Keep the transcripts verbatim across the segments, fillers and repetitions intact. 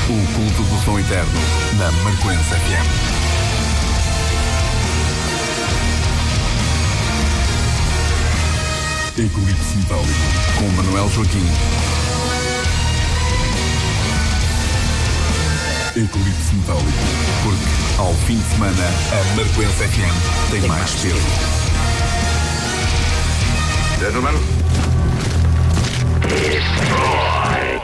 O culto do som eterno na Marcoense F M. Eclipse Metálico com Manuel Joaquim. Eclipse Metálico, porque ao fim de semana a Marcoense F M tem, tem mais peso. Gentlemen, destroy.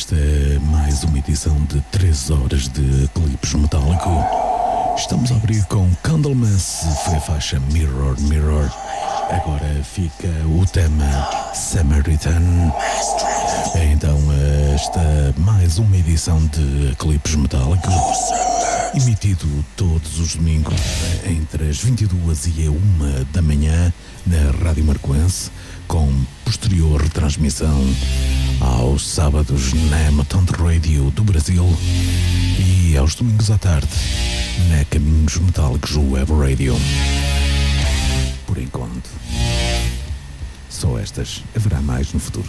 Esta é mais uma edição de três horas de Eclipse Metálico. Estamos a abrir com Candlemass, foi a faixa Mirror, Mirror. Agora fica o tema Samaritan. Então esta mais uma edição de Eclipse Metálico, emitido todos os domingos entre as vinte e duas e a uma da manhã na Rádio Marcoense, com posterior retransmissão aos sábados na Mutant Radio do Brasil e aos domingos à tarde na Caminhos Metálicos Web Radio. Por enquanto, só estas, haverá mais no futuro.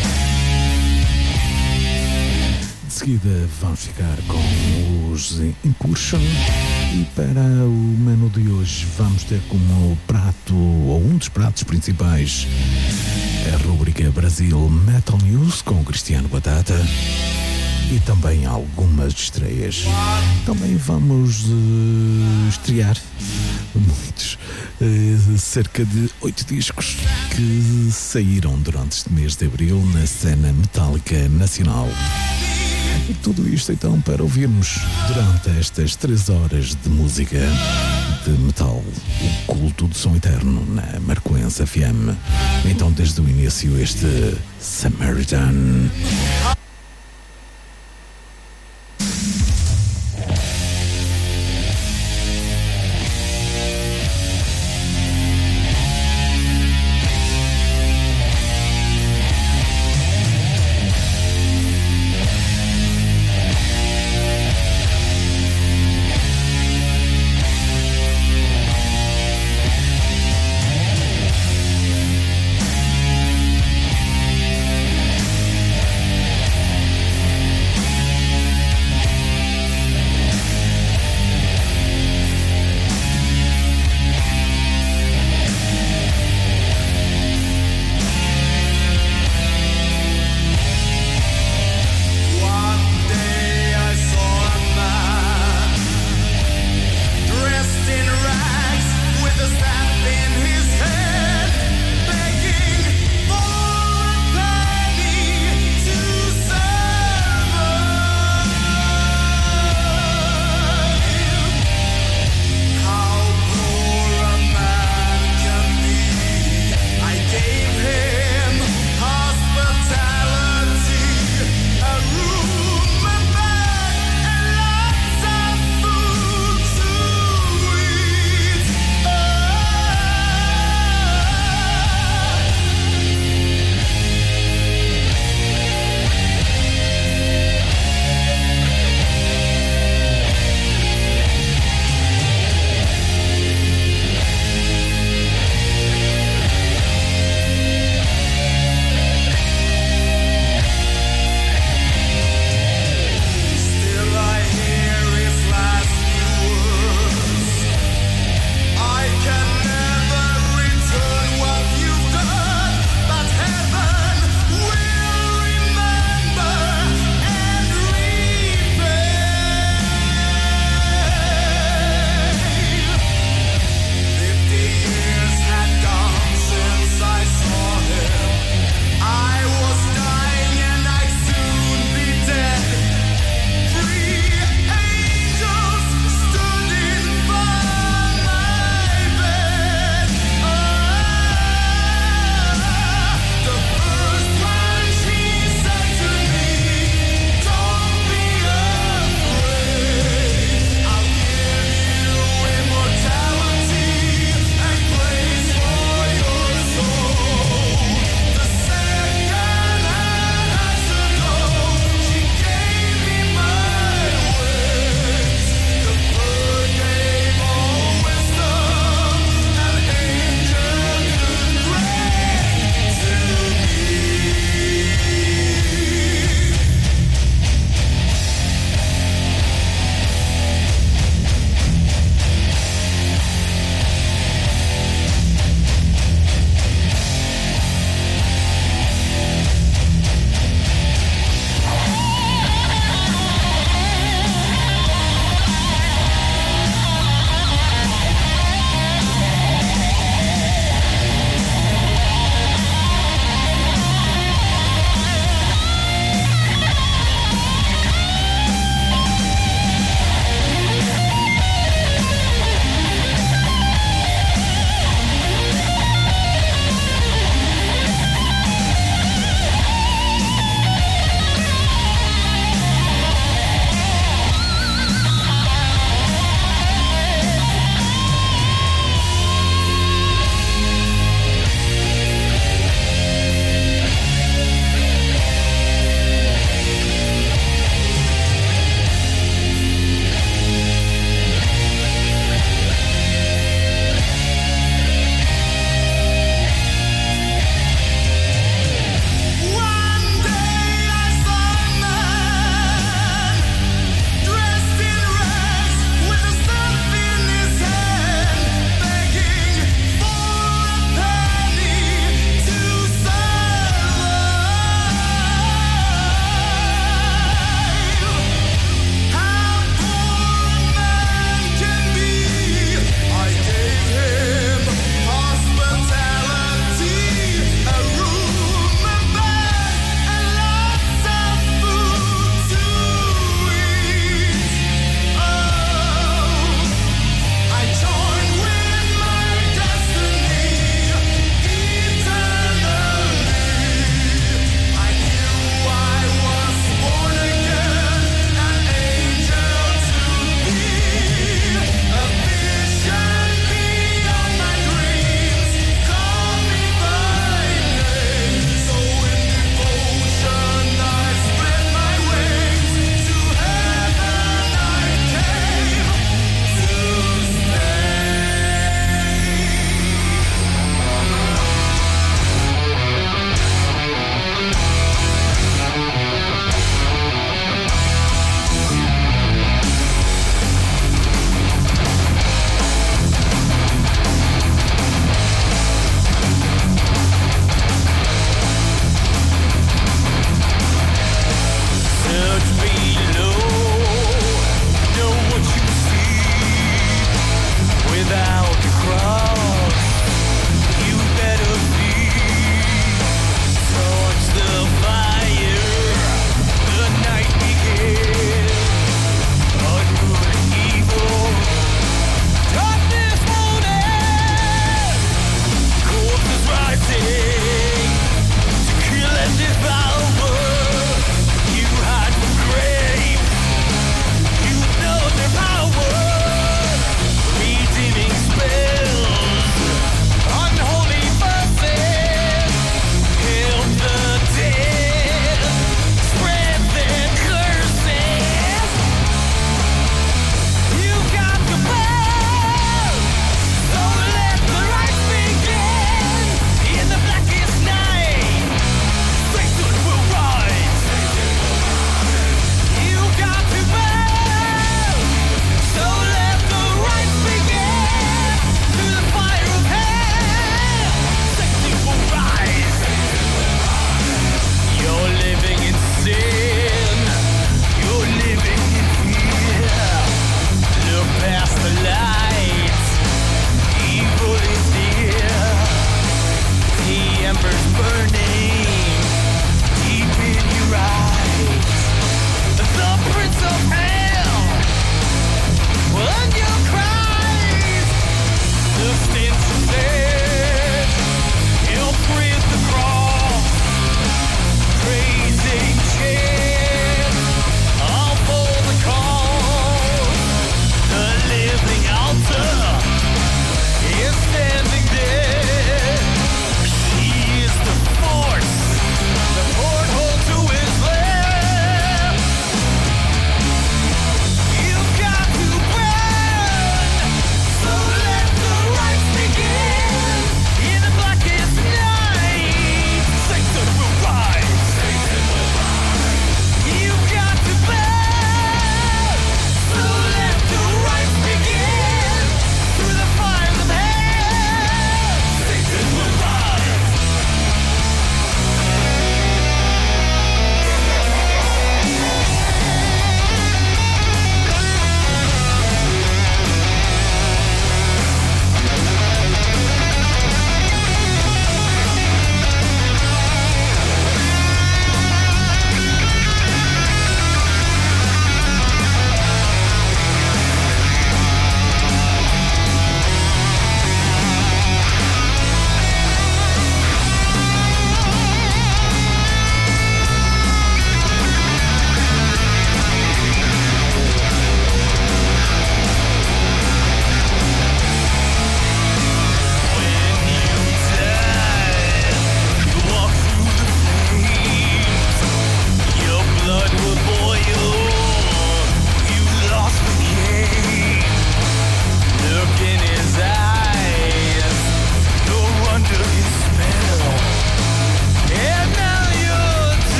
De seguida vamos ficar com os Incursion e para o menu de hoje vamos ter como prato, ou um dos pratos principais, a rubrica Brasil Metal News com o Cristiano Batata e também algumas estreias. Também vamos uh, estrear muitos, uh, cerca de oito discos que saíram durante este mês de abril na cena metálica nacional. E tudo isto então para ouvirmos durante estas três horas de música de metal, o culto do som eterno na Marcoense F M. Então desde o início este Samaritan.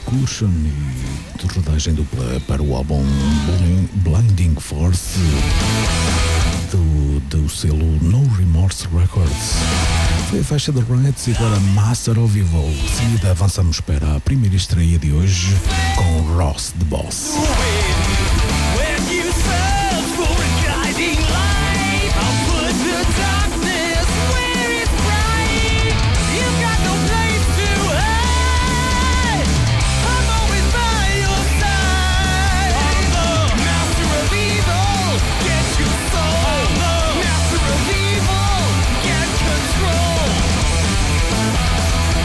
Incursion e de rodagem dupla para o álbum Blinding Force do, do selo No Remorse Records. Foi a faixa de Rights e agora Master of Evil. De seguida avançamos para a primeira estreia de hoje com Ross the Boss.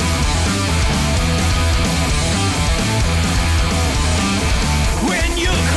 When you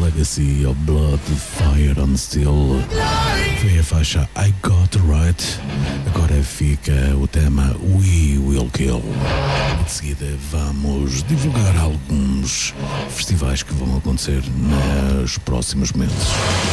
Legacy of Blood, Fire and Steel. Foi a faixa I Got Right. Agora fica o tema We Will Kill. E de seguida vamos divulgar alguns festivais que vão acontecer nos próximos meses.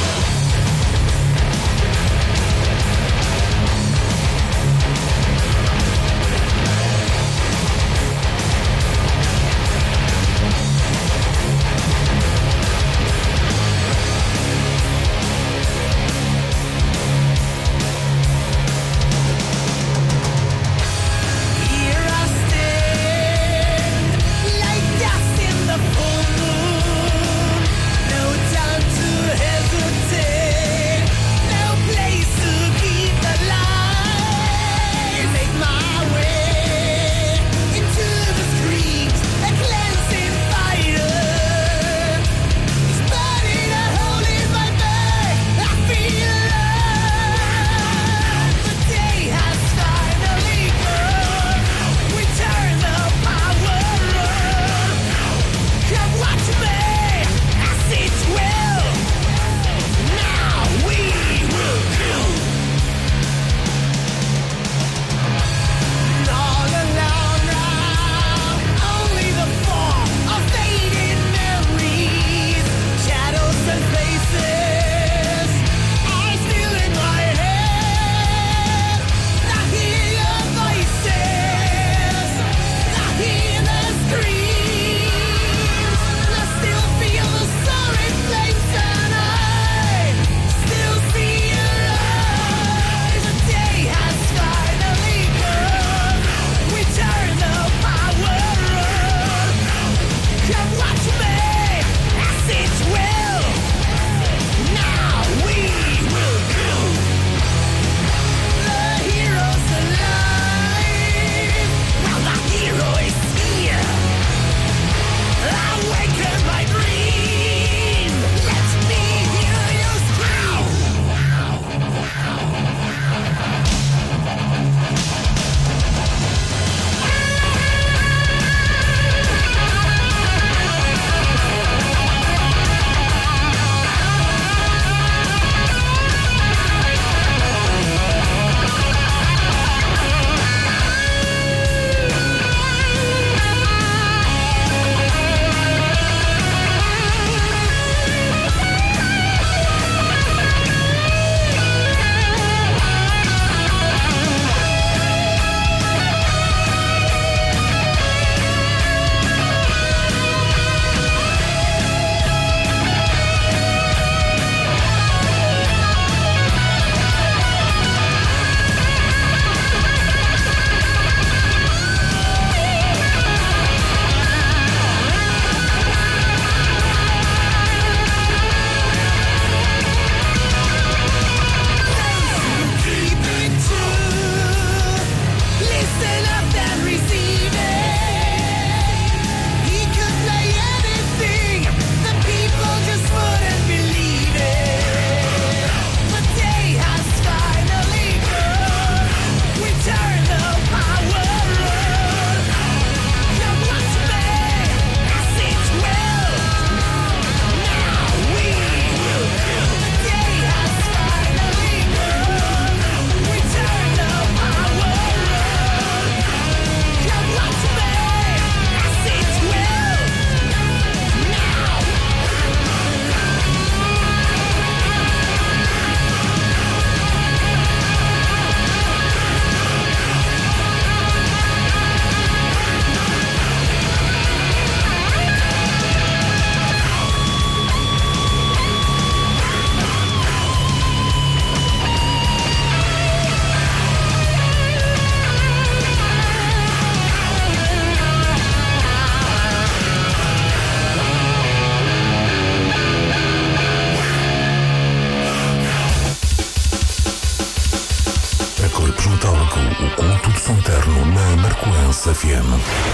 F M.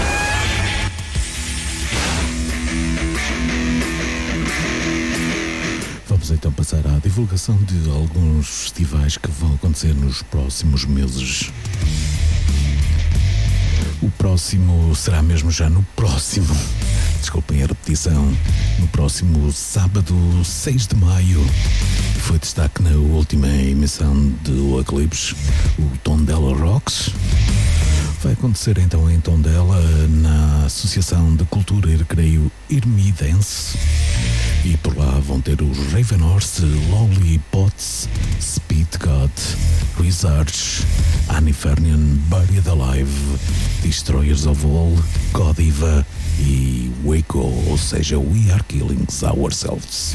Vamos então passar à divulgação de alguns festivais que vão acontecer nos próximos meses. O próximo será mesmo já no próximo desculpem a repetição, no próximo sábado, seis de maio. Foi destaque na última emissão do Eclipse, o Tondela Rocks. Vai acontecer então em Tondela, na Associação de Cultura e Recreio Irmidense. E por lá vão ter os Ravenhorse, Lollipots, Speed God, Research, Anifernian, Buried Alive, Destroyers of All, Godiva e Waco, ou seja, We Are Killing Ourselves.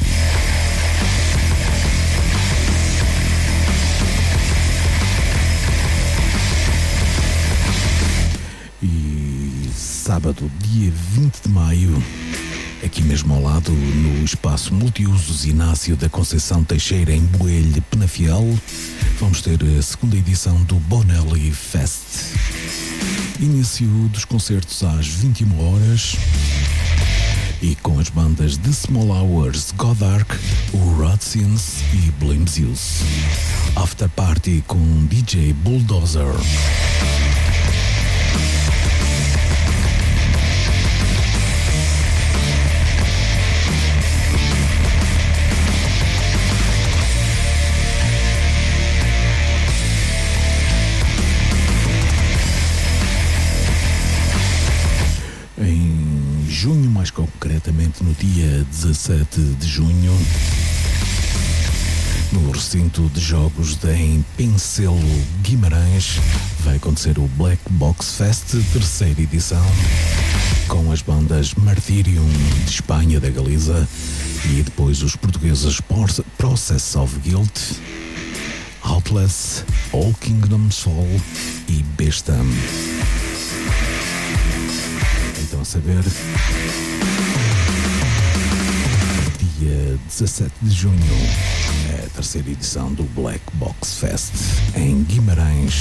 E sábado, dia vinte de maio, aqui mesmo ao lado, no espaço multiusos Inácio da Conceição Teixeira, em Boelho, Penafiel, vamos ter a segunda edição do Bonelli Fest. Início dos concertos às vinte e uma horas e com as bandas The Small Hours, Godark, o Rodsins e Blimzius. After Party com D J Bulldozer. Em junho, mais concretamente no dia dezassete de junho, no recinto de jogos de em Pincelo, Guimarães, vai acontecer o Black Box Fest, terceira edição, com as bandas Martyrium de Espanha, da Galiza, e depois os portugueses Process of Guilt, Outless, All Kingdom Soul e Bestam. Então, a saber, dia dezassete de junho, é a terceira edição do Black Box Fest em Guimarães.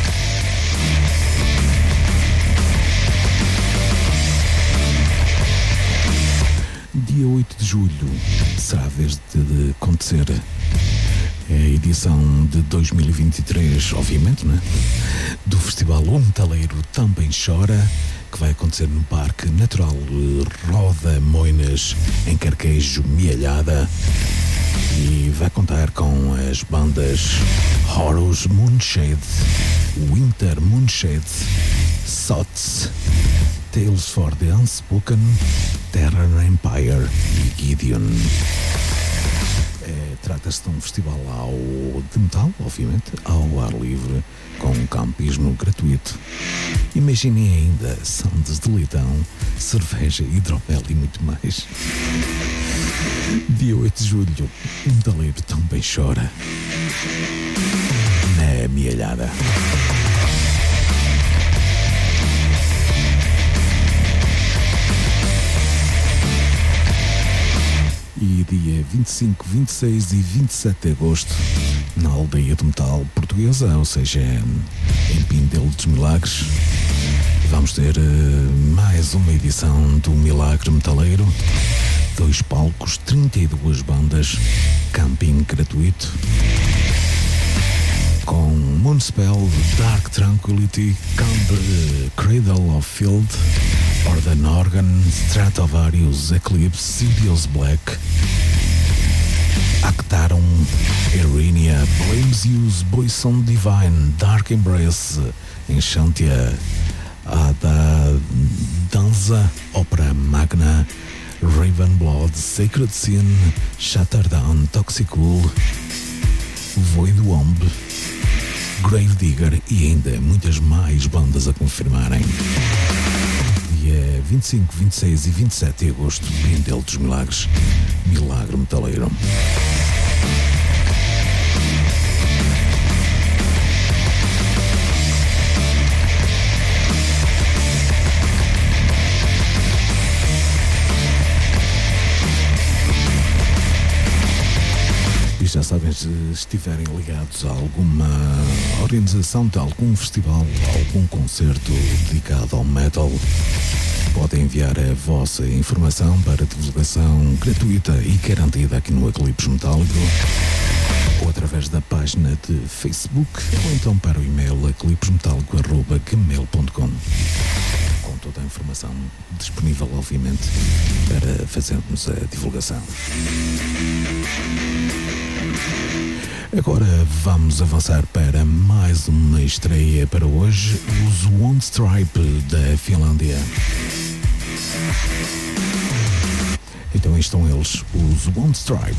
Dia oito de julho será a vez de acontecer a edição de dois mil e vinte e três, obviamente, né? Do Festival O Metaleiro Também Chora, que vai acontecer no Parque Natural Roda Moinas, em Carquejo, Mialhada, e vai contar com as bandas Horus Moonshade, Winter Moonshade, Sots, Tales for the Unspoken, Terran Empire e Gideon. É, trata-se de um festival ao, de metal, obviamente, ao ar livre, com um campismo gratuito. Imaginem ainda sounds de leitão, cerveja, hidromel e muito mais. Dia oito de julho, um metaleiro também chora na Mialhada. E dia vinte e cinco, vinte e seis e vinte e sete de agosto, na Aldeia do Metal Portuguesa, ou seja, em Pindelo dos Milagres, vamos ter uh, mais uma edição do Milagre Metaleiro. Dois palcos, trinta e duas bandas, camping gratuito, com Moonspell, Dark Tranquility, Cradle of Field, Orden Organ, Stratovarius, Eclipse, Sirius Black, Actarum, Erinia, Blimzius, Boyson Divine, Dark Embrace, Enchantia, Ada Danza, Opera Magna, Raven Blood, Sacred Sin, Shatterdown, Toxicool, Void Womb, Gravedigger e ainda muitas mais bandas a confirmarem. Dia vinte e cinco, vinte e seis e vinte e sete de agosto, Pindelo dos Milagres, Milagre Metaleiro. Já sabem, se estiverem ligados a alguma organização de algum festival, algum concerto dedicado ao metal, podem enviar a vossa informação para divulgação gratuita e garantida aqui no Eclipse Metálico, ou através da página de Facebook, ou então para o e-mail eclipsemetálico arroba gmail ponto com. Com toda a informação disponível, obviamente, para fazermos a divulgação. Agora vamos avançar para mais uma estreia para hoje, os One Stripe da Finlândia. Então estão eles, os One Stripe.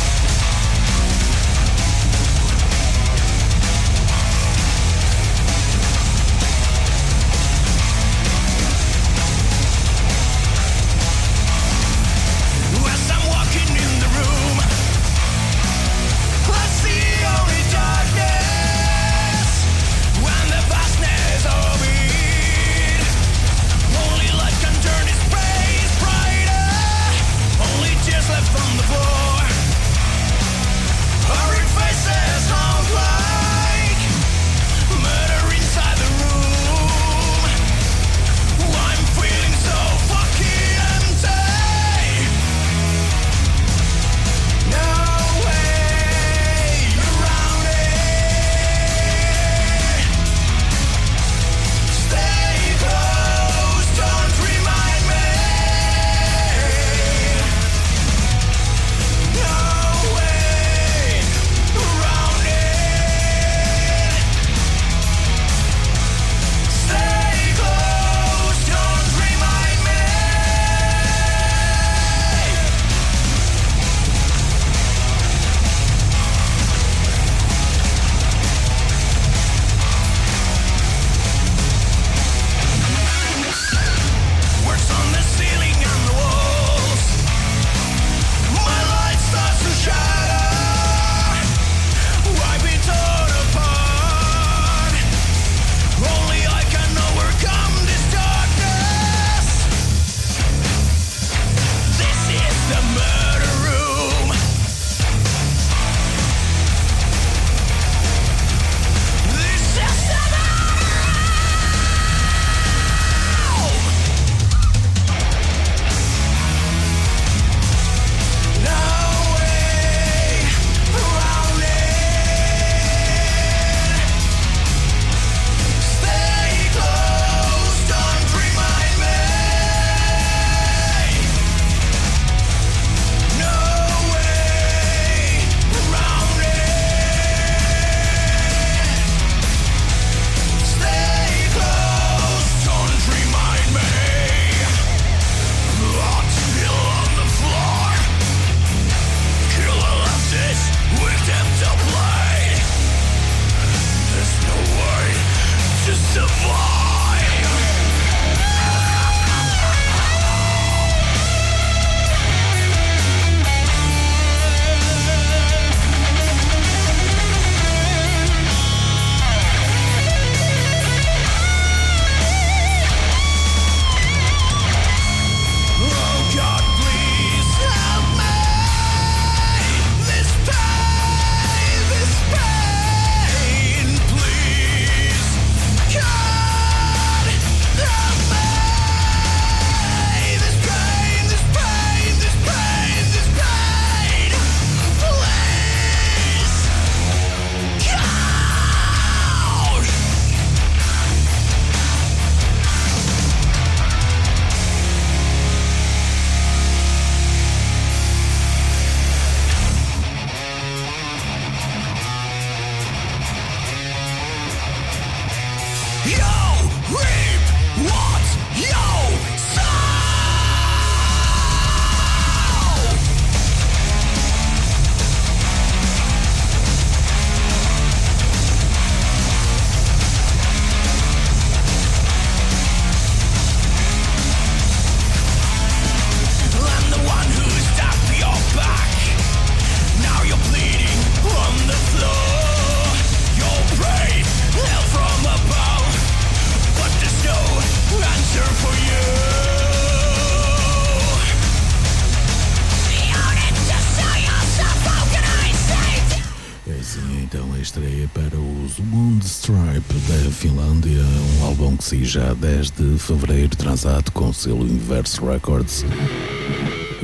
From the floor, hurried faces all like murder inside the room. I'm feeling so fucking empty. No way around it. Stay close, don't remind me. estreia para os One Stripe da Finlândia, um álbum que sai já dez de fevereiro, transado com o selo Inverse Records. O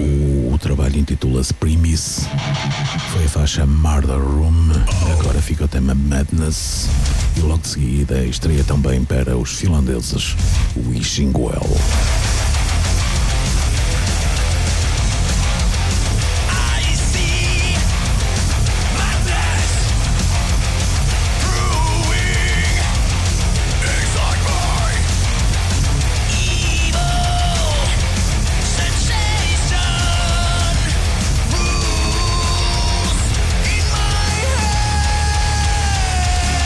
O trabalho intitula-se Premise. Foi a faixa Murder Room. Agora fica o tema Madness. E logo de seguida estreia também para os finlandeses Wishing Well.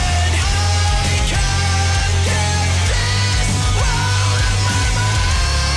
Out of my mind.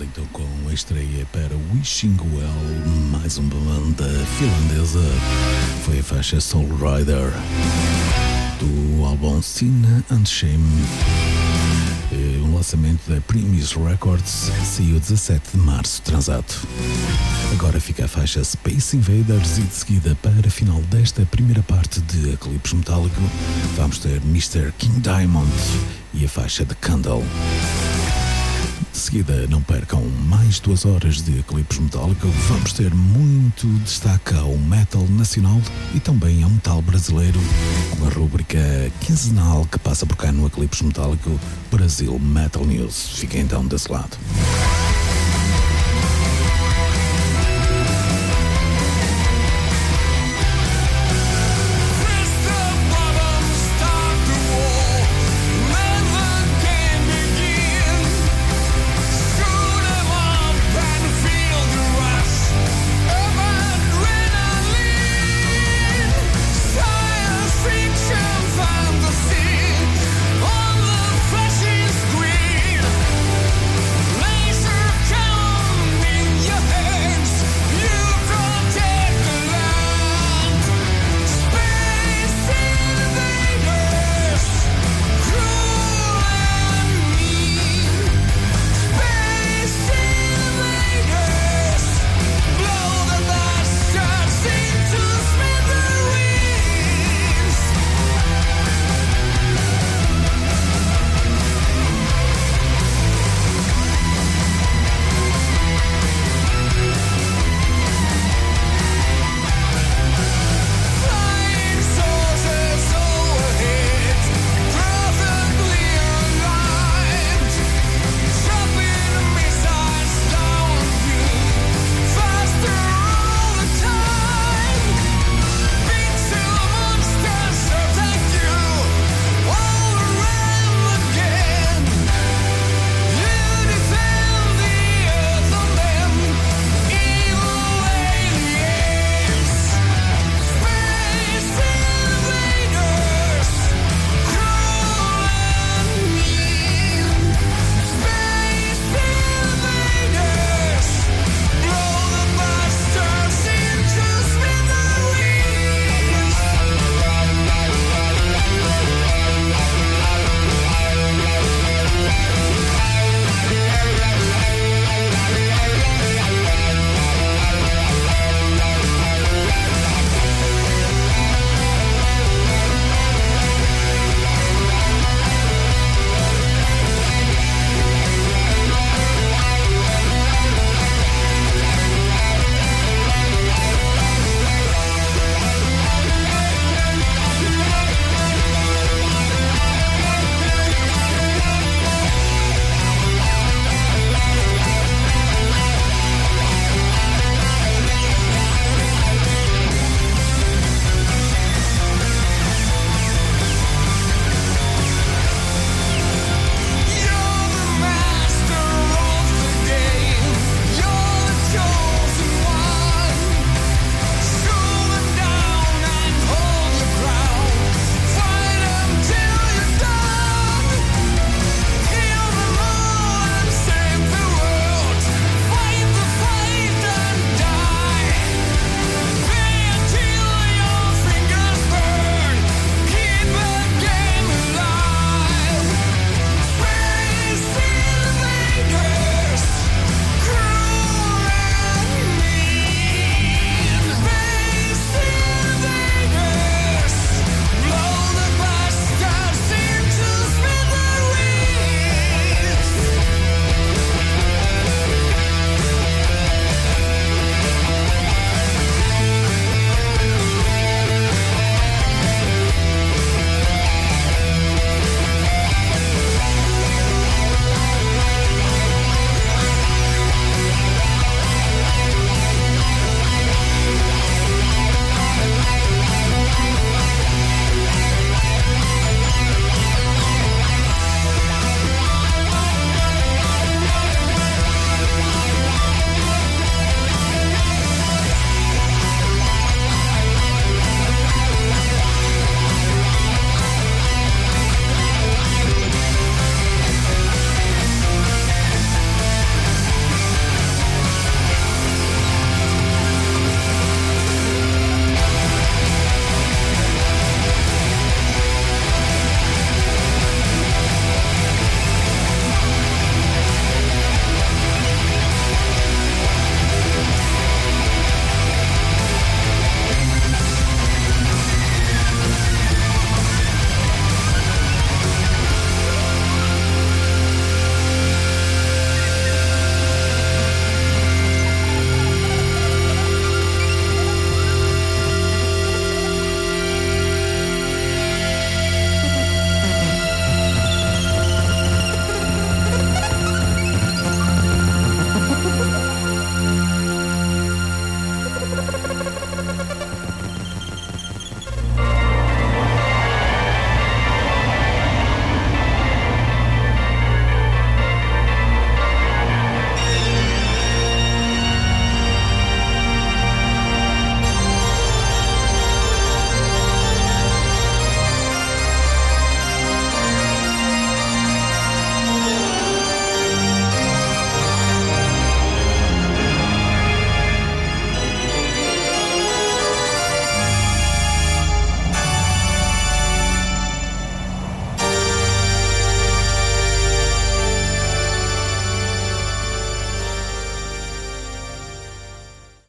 então com a estreia para Wishing Well, mais uma banda finlandesa. Foi a faixa Soul Rider do álbum Sin and Shame. Um lançamento da Primus Records, saiu dezassete de março, transato. Agora fica a faixa Space Invaders e de seguida, para a final desta primeira parte de Eclipse Metálico, vamos ter mister King Diamond e a faixa The Candle. De seguida, não percam mais duas horas de Eclipse Metálico. Vamos ter muito destaque ao metal nacional e também ao metal brasileiro, com a rúbrica quinzenal que passa por cá no Eclipse Metálico Brasil Metal News. Fiquem então desse lado.